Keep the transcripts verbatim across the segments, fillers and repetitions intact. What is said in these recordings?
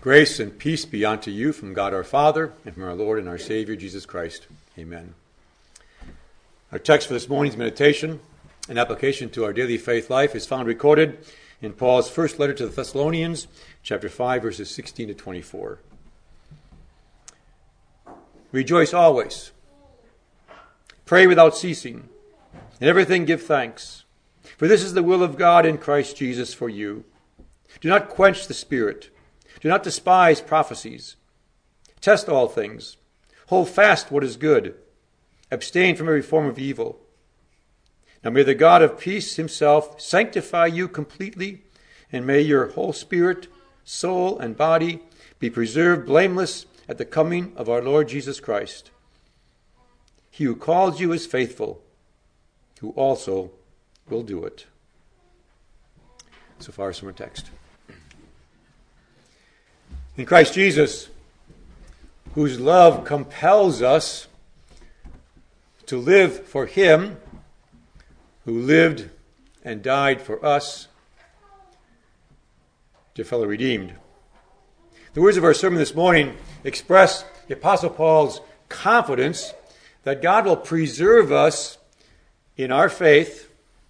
Grace and peace be unto you from God our Father and from our Lord and our Savior, Jesus Christ. Amen. Our text for this morning's meditation and application to our daily faith life is found recorded in Paul's first letter to the Thessalonians, chapter five, verses sixteen to twenty-four. Rejoice always. Pray without ceasing. In everything give thanks. For this is the will of God in Christ Jesus for you. Do not quench the Spirit. Do not despise prophecies. Test all things. Hold fast what is good. Abstain from every form of evil. Now may the God of peace himself sanctify you completely, and may your whole spirit, soul, and body be preserved blameless at the coming of our Lord Jesus Christ. He who calls you is faithful, who also will do it. So far, sermon text. In Christ Jesus, whose love compels us to live for him, who lived and died for us, dear fellow redeemed. The words of our sermon this morning express the Apostle Paul's confidence that God will preserve us in our faith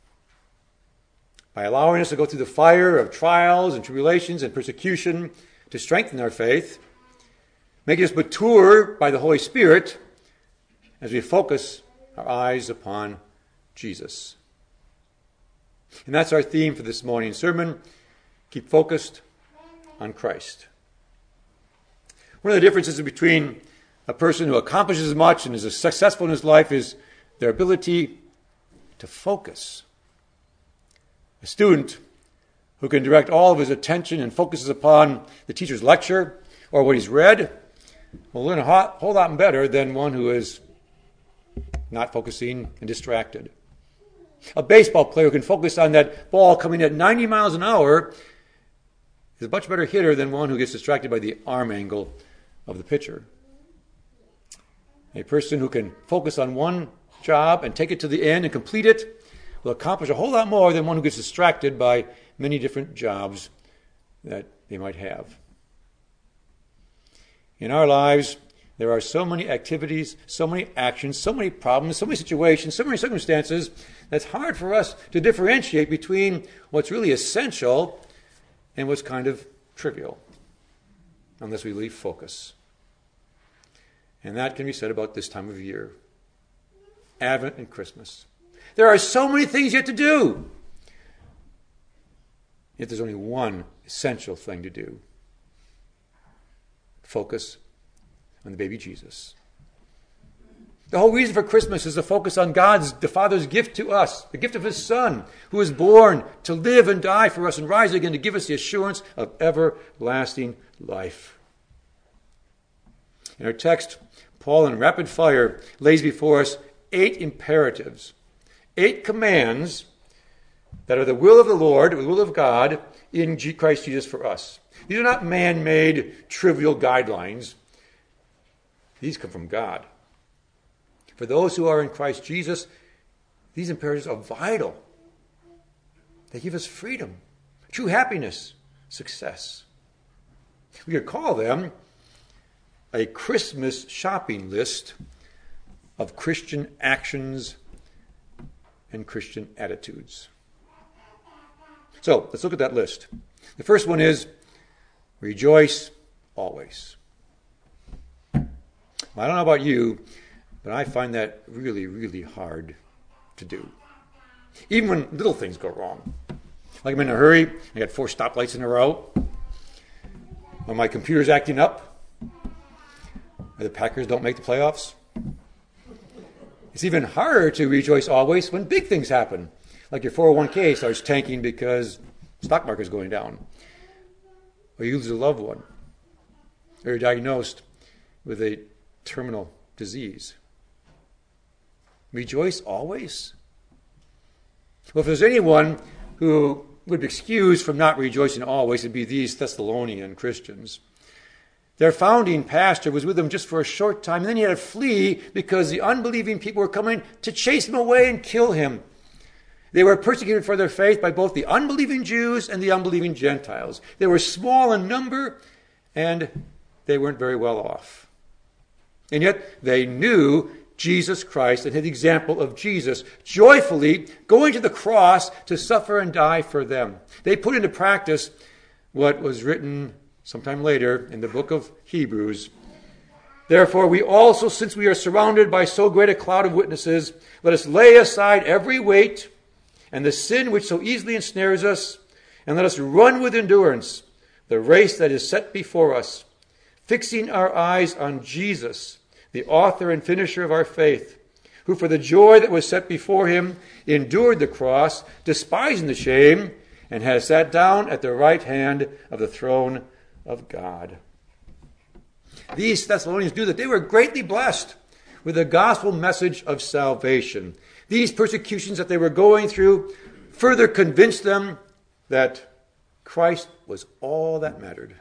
by allowing us to go through the fire of trials and tribulations and persecution to strengthen our faith, making us mature by the Holy Spirit as we focus our eyes upon Jesus. And that's our theme for this morning's sermon. Keep focused on Christ. One of the differences between a person who accomplishes much and is successful in his life is their ability to focus. A student who can direct all of his attention and focuses upon the teacher's lecture or what he's read will learn a whole lot better than one who is not focusing and distracted. A baseball player who can focus on that ball coming at ninety miles an hour is a much better hitter than one who gets distracted by the arm angle of the pitcher. A person who can focus on one job and take it to the end and complete it will accomplish a whole lot more than one who gets distracted by many different jobs that they might have. In our lives, there are so many activities, so many actions, so many problems, so many situations, so many circumstances that it's hard for us to differentiate between what's really essential and what's kind of trivial, unless we leave focus. And that can be said about this time of year, Advent and Christmas. There are so many things yet to do. Yet there's only one essential thing to do. Focus on the baby Jesus. The whole reason for Christmas is to focus on God's, the Father's gift to us, the gift of his Son, who was born to live and die for us and rise again to give us the assurance of everlasting life. In our text, Paul in rapid fire lays before us eight imperatives, eight commands that are the will of the Lord, the will of God in Christ Jesus for us. These are not man-made, trivial guidelines. These come from God. For those who are in Christ Jesus, these imperatives are vital. They give us freedom, true happiness, success. We could call them a Christmas shopping list of Christian actions and Christian attitudes. So, let's look at that list. The first one is, rejoice always. Well, I don't know about you, but I find that really, really hard to do. Even when little things go wrong. Like I'm in a hurry, I got four stoplights in a row. When my computer's acting up, or the Packers don't make the playoffs. It's even harder to rejoice always when big things happen. Like your four oh one k starts tanking because the stock market is going down. Or you lose a loved one. Or you're diagnosed with a terminal disease. Rejoice always? Well, if there's anyone who would be excused from not rejoicing always, it'd be these Thessalonian Christians. Their founding pastor was with them just for a short time, and then he had to flee because the unbelieving people were coming to chase him away and kill him. They were persecuted for their faith by both the unbelieving Jews and the unbelieving Gentiles. They were small in number, and they weren't very well off. And yet they knew Jesus Christ and had the example of Jesus joyfully going to the cross to suffer and die for them. They put into practice what was written sometime later in the book of Hebrews. Therefore, we also, since we are surrounded by so great a cloud of witnesses, let us lay aside every weight and the sin which so easily ensnares us, and let us run with endurance the race that is set before us, fixing our eyes on Jesus, the author and finisher of our faith, who for the joy that was set before him endured the cross, despising the shame, and has sat down at the right hand of the throne of God. These Thessalonians knew that they were greatly blessed with the gospel message of salvation. These persecutions that they were going through further convinced them that Christ was all that mattered.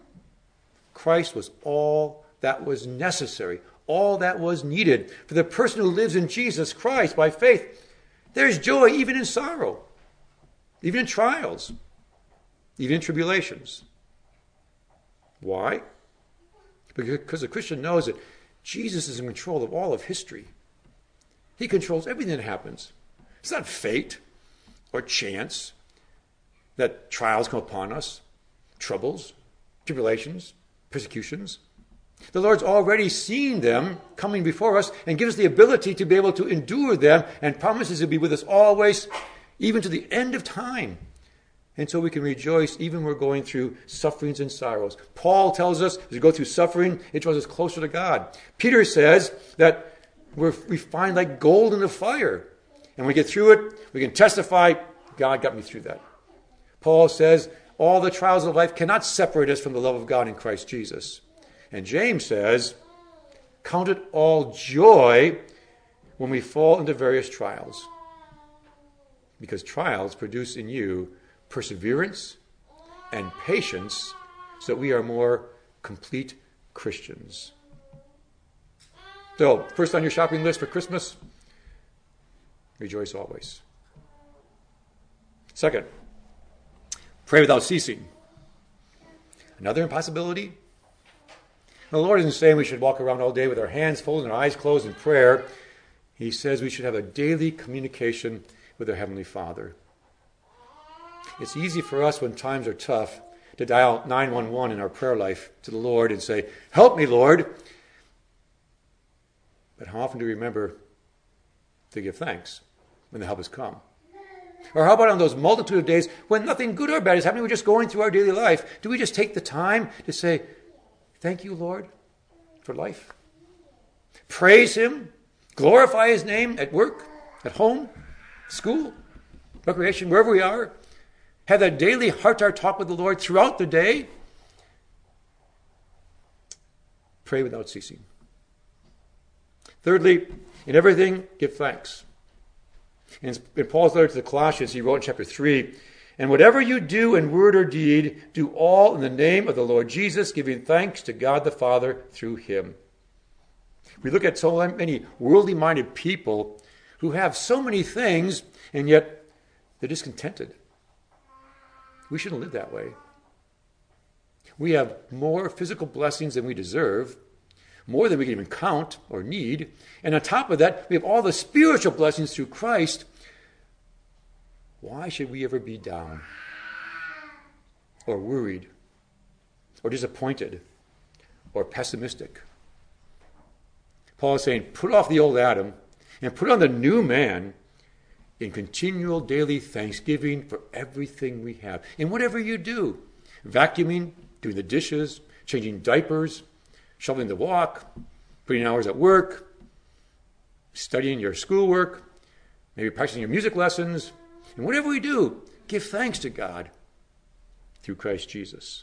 Christ was all that was necessary, all that was needed. For the person who lives in Jesus Christ by faith, there's joy even in sorrow, even in trials, even in tribulations. Why? Because the Christian knows that Jesus is in control of all of history. He controls everything that happens. It's not fate or chance that trials come upon us, troubles, tribulations, persecutions. The Lord's already seen them coming before us and gives us the ability to be able to endure them and promises to be with us always, even to the end of time. And so we can rejoice even when we're going through sufferings and sorrows. Paul tells us as we go through suffering, it draws us closer to God. Peter says that we're, we find like gold in the fire. And when we get through it, we can testify, God got me through that. Paul says all the trials of life cannot separate us from the love of God in Christ Jesus. And James says, count it all joy when we fall into various trials. Because trials produce in you perseverance and patience so that we are more complete Christians. So, first on your shopping list for Christmas, rejoice always. Second, pray without ceasing. Another impossibility? The Lord isn't saying we should walk around all day with our hands folded and our eyes closed in prayer. He says we should have a daily communication with our Heavenly Father. It's easy for us when times are tough to dial nine one one in our prayer life to the Lord and say, help me, Lord. But how often do we remember to give thanks when the help has come? Or how about on those multitude of days when nothing good or bad is happening, we're just going through our daily life? Do we just take the time to say, thank you, Lord, for life? Praise Him, glorify His name at work, at home, school, recreation, wherever we are. Have that daily heart-to-heart talk with the Lord throughout the day. Pray without ceasing. Thirdly, in everything, give thanks. In Paul's letter to the Colossians, he wrote in chapter three, and whatever you do in word or deed, do all in the name of the Lord Jesus, giving thanks to God the Father through Him. We look at so many worldly-minded people who have so many things, and yet they're discontented. We shouldn't live that way. We have more physical blessings than we deserve, more than we can even count or need. And on top of that, we have all the spiritual blessings through Christ. Why should we ever be down or worried or disappointed or pessimistic? Paul is saying, put off the old Adam and put on the new man in continual daily thanksgiving for everything we have. In whatever you do, vacuuming, doing the dishes, changing diapers, shoveling the walk, putting hours at work, studying your schoolwork, maybe practicing your music lessons, and whatever we do, give thanks to God through Christ Jesus.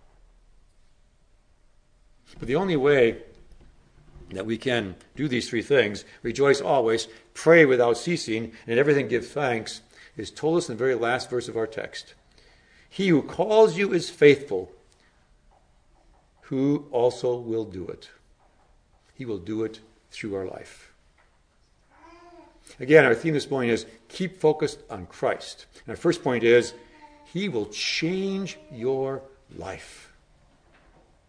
But the only way that we can do these three things, rejoice always, pray without ceasing, and in everything give thanks, is told us in the very last verse of our text. He who calls you is faithful, who also will do it. He will do it through our life. Again, our theme this morning is keep focused on Christ. And our first point is, He will change your life.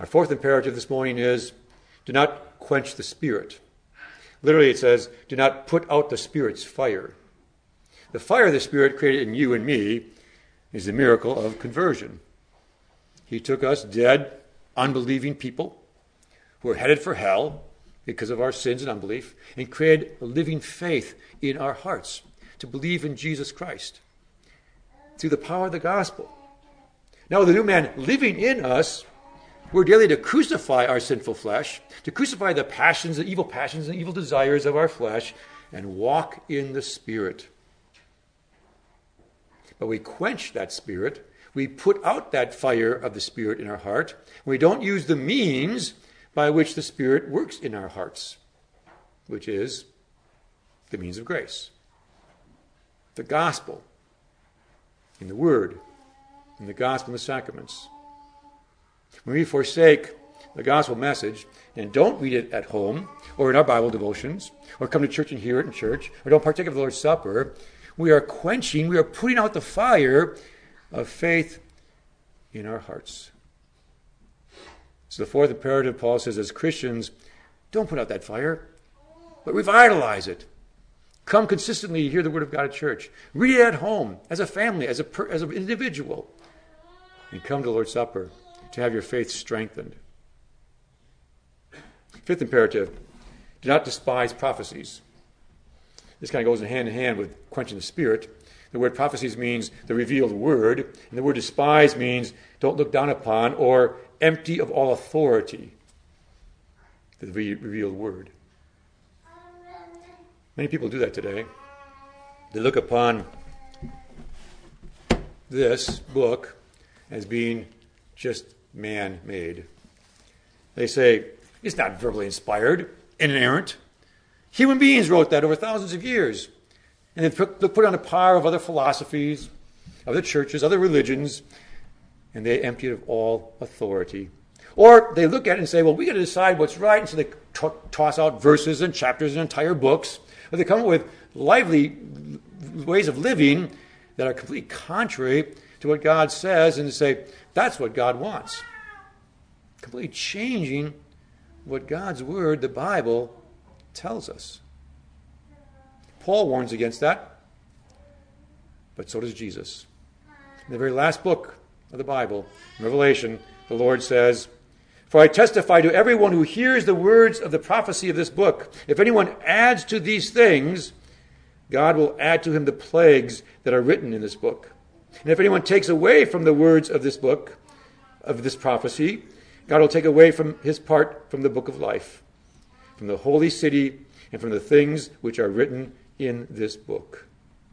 Our fourth imperative this morning is, do not quench the Spirit. Literally it says, do not put out the Spirit's fire. The fire of the Spirit created in you and me is the miracle of conversion. He took us, dead, unbelieving people who were headed for hell because of our sins and unbelief, and created a living faith in our hearts to believe in Jesus Christ through the power of the gospel. Now, the new man living in us, we're daily to crucify our sinful flesh, to crucify the passions, the evil passions and evil desires of our flesh, and walk in the Spirit. But we quench that Spirit. We put out that fire of the Spirit in our heart. We don't use the means by which the Spirit works in our hearts, which is the means of grace. The gospel, in the Word, in the gospel and the sacraments. When we forsake the gospel message and don't read it at home or in our Bible devotions or come to church and hear it in church or don't partake of the Lord's Supper, we are quenching, we are putting out the fire of faith in our hearts. So the fourth imperative, Paul says, as Christians, don't put out that fire, but revitalize it. Come consistently hear the Word of God at church. Read it at home, as a family, as a per, as an individual. And come to the Lord's Supper to have your faith strengthened. Fifth imperative, do not despise prophecies. This kind of goes in hand in hand with quenching the Spirit. The word prophecies means the revealed word, and the word despise means don't look down upon or empty of all authority. The re- revealed word. Many people do that today. They look upon this book as being just man-made. They say, it's not verbally inspired, inerrant. Human beings wrote that over thousands of years. And they put, they put on a par of other philosophies, other churches, other religions, and they empty it of all authority. Or they look at it and say, well, we got to decide what's right, and so they t- toss out verses and chapters and entire books. Or they come up with lively ways of living that are completely contrary to what God says, and they say, that's what God wants. Completely changing what God's Word, the Bible, tells us. Paul warns against that, but so does Jesus. In the very last book of the Bible, Revelation, the Lord says, for I testify to everyone who hears the words of the prophecy of this book, if anyone adds to these things, God will add to him the plagues that are written in this book. And if anyone takes away from the words of this book, of this prophecy, God will take away from his part from the book of life, from the holy city, and from the things which are written in this book.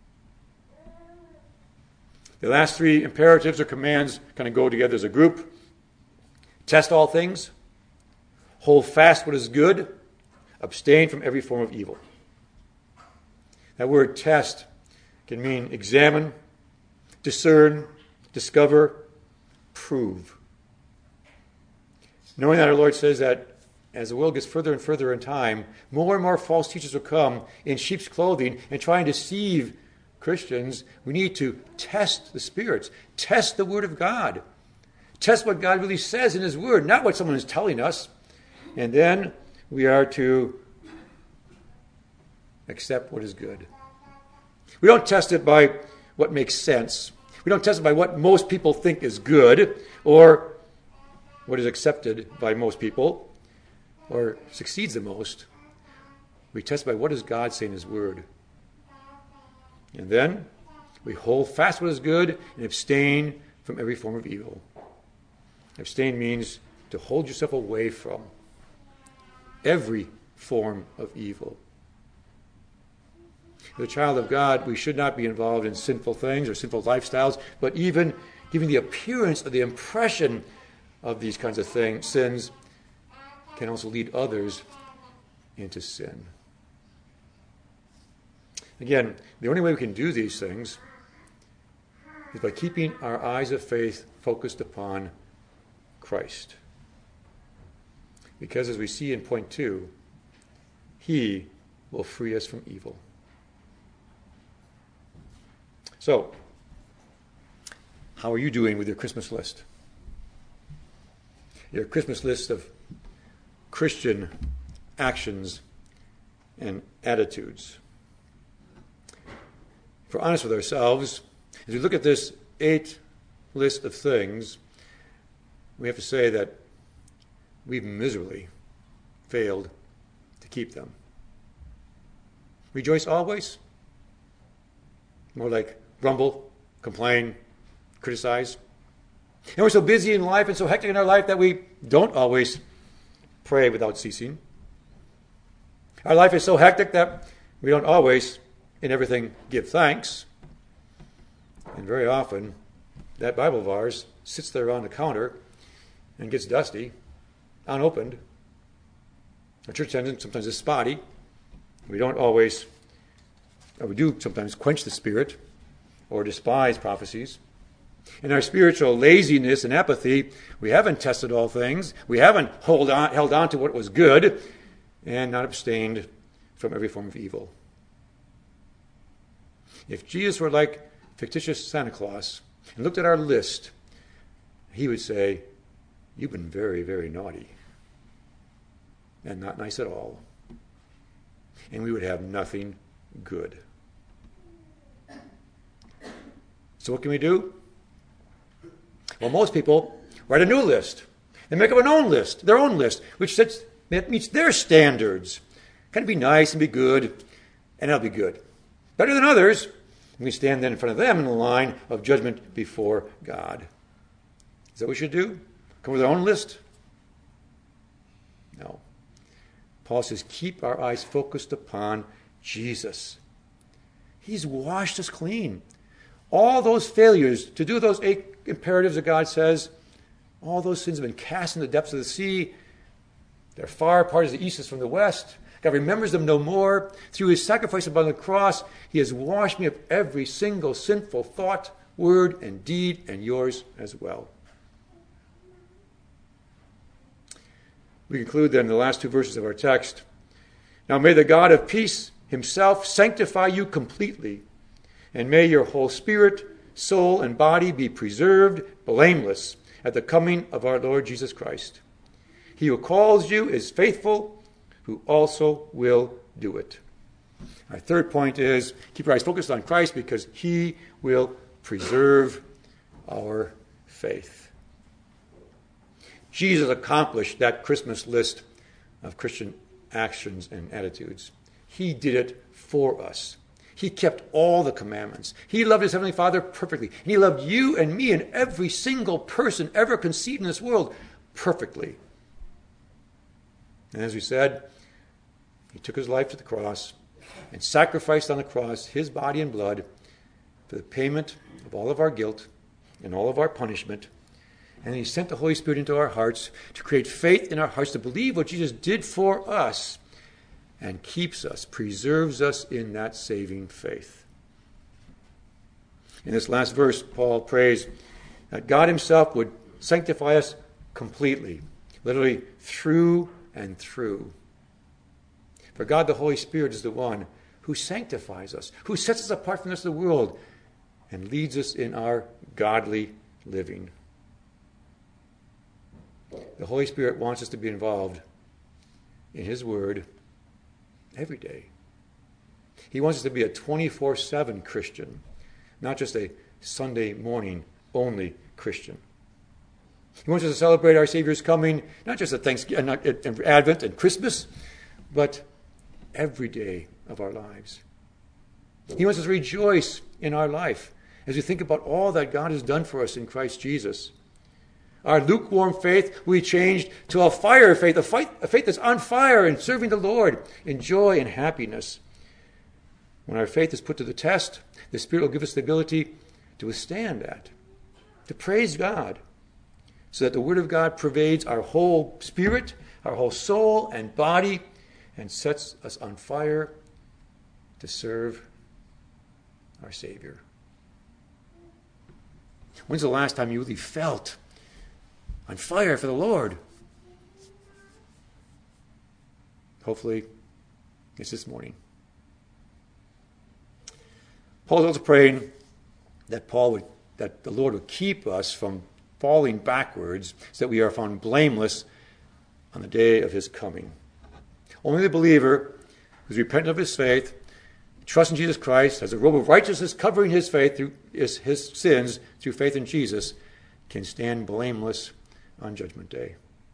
The last three imperatives or commands kind of go together as a group. Test all things. Hold fast what is good. Abstain from every form of evil. That word test can mean examine, discern, discover, prove. Knowing that our Lord says that as the world gets further and further in time, more and more false teachers will come in sheep's clothing and try and deceive Christians. We need to test the spirits, test the Word of God, test what God really says in His Word, not what someone is telling us. And then we are to accept what is good. We don't test it by what makes sense. We don't test it by what most people think is good or what is accepted by most people or succeeds the most. We test by what does God say in His Word. And then we hold fast what is good and abstain from every form of evil. Abstain means to hold yourself away from every form of evil. As a child of God, we should not be involved in sinful things or sinful lifestyles, but even giving the appearance or the impression of these kinds of things, sins, can also lead others into sin. Again, the only way we can do these things is by keeping our eyes of faith focused upon Christ. Because as we see in point two, He will free us from evil. So, how are you doing with your Christmas list? your Christmas list of Christian actions and attitudes. If we're honest with ourselves, as we look at this eight list of things, we have to say that we've miserably failed to keep them. Rejoice always? More like grumble, complain, criticize. And we're so busy in life and so hectic in our life that we don't always pray without ceasing. Our life is so hectic that we don't always, in everything, give thanks. And very often, that Bible of ours sits there on the counter and gets dusty, unopened. Our church attendance sometimes is spotty. We don't always, or we do sometimes quench the Spirit or despise prophecies. In our spiritual laziness and apathy, we haven't tested all things. We haven't hold on, held on to what was good and not abstained from every form of evil. If Jesus were like fictitious Santa Claus and looked at our list, he would say, "You've been very, very naughty and not nice at all." And we would have nothing good. So what can we do? Well, most people write a new list. They make up an own list, their own list, which sets, that meets their standards. Kind of be nice and be good, and that'll be good. Better than others. And we stand then in front of them in the line of judgment before God. Is that what we should do? Come with our own list? No. Paul says, keep our eyes focused upon Jesus. He's washed us clean. All those failures to do those eight imperatives that God says, all those sins have been cast in the depths of the sea. They're far apart as the east is from the west. God remembers them no more. Through his sacrifice upon the cross, he has washed me of every single sinful thought, word, and deed, and yours as well. We conclude then the last two verses of our text. Now may the God of peace himself sanctify you completely, and may your whole spirit, soul, and body be preserved blameless at the coming of our Lord Jesus Christ. He who calls you is faithful, who also will do it. Our third point is keep our eyes focused on Christ because he will preserve our faith. Jesus accomplished that Christmas list of Christian actions and attitudes. He did it for us. He kept all the commandments. He loved his Heavenly Father perfectly. And he loved you and me and every single person ever conceived in this world perfectly. And as we said, he took his life to the cross and sacrificed on the cross his body and blood for the payment of all of our guilt and all of our punishment. And he sent the Holy Spirit into our hearts to create faith in our hearts to believe what Jesus did for us and keeps us, preserves us in that saving faith. In this last verse, Paul prays that God himself would sanctify us completely, literally through and through. For God the Holy Spirit is the one who sanctifies us, who sets us apart from the rest of the world and leads us in our godly living. The Holy Spirit wants us to be involved in his word every day. He wants us to be a twenty-four seven Christian, not just a Sunday morning only Christian. He wants us to celebrate our Savior's coming, not just at Thanksgiving, not at Advent and Christmas, but every day of our lives. He wants us to rejoice in our life as we think about all that God has done for us in Christ Jesus. Our lukewarm faith we changed to a fire faith, a, fight, a faith that's on fire in serving the Lord in joy and happiness. When our faith is put to the test, the Spirit will give us the ability to withstand that, to praise God, so that the Word of God pervades our whole spirit, our whole soul and body, and sets us on fire to serve our Savior. When's the last time you really felt on fire for the Lord? Hopefully, it's this morning. Paul is also praying that Paul would, that the Lord would keep us from falling backwards, so that we are found blameless on the day of his coming. Only the believer who's repentant of his faith, trusts in Jesus Christ, has a robe of righteousness covering his faith through his, his sins through faith in Jesus, can stand blameless on Judgment Day.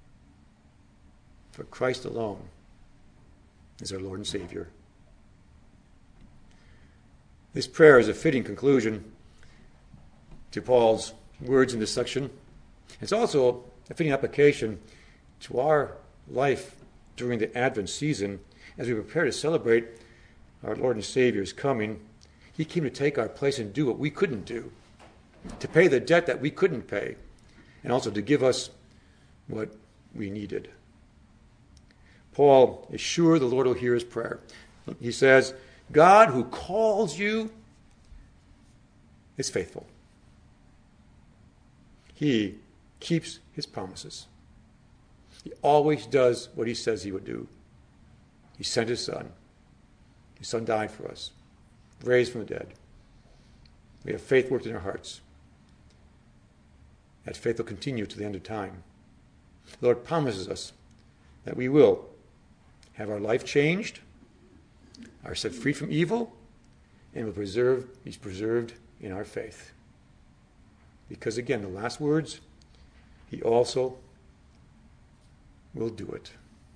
For Christ alone is our Lord and Savior. This prayer is a fitting conclusion to Paul's words in this section. It's also a fitting application to our life during the Advent season as we prepare to celebrate our Lord and Savior's coming. He came to take our place and do what we couldn't do, to pay the debt that we couldn't pay, and also to give us what we needed. Paul is sure the Lord will hear his prayer. He says, God who calls you is faithful. He keeps his promises. He always does what he says he would do. He sent his son. His son died for us, raised from the dead. We have faith worked in our hearts. That faith will continue to the end of time. The Lord promises us that we will have our life changed, are set free from evil, and will preserve, be preserved in our faith. Because again, the last words, he also will do it.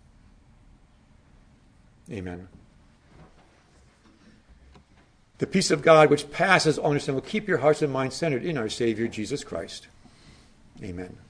Amen. The peace of God, which passes all understanding, will keep your hearts and minds centered in our Savior, Jesus Christ. Amen.